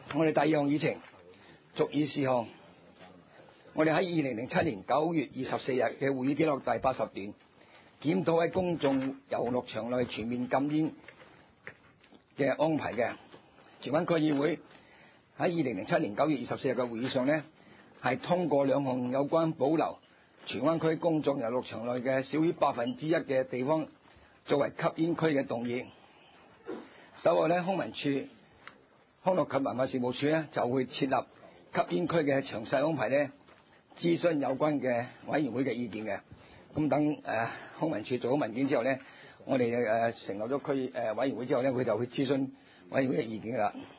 我哋第二項議程續議事項，我哋喺2007年9月24日嘅會議記錄第80段，檢討喺公眾遊樂場內全面禁煙嘅安排嘅。荃灣區議會喺2007年9月24日嘅會議上呢，係通過兩項有關保留荃灣區公眾遊樂場內嘅少於1%嘅地方作為吸煙區嘅動議。稍後呢，康文署康樂及文化事務署呢就會設立吸煙區嘅詳細安排呢，諮詢有關嘅委員會嘅意見嘅。咁等康文署做好文件之後呢，我哋成立咗區委員會之後呢，佢就會諮詢委員會嘅意見㗎啦。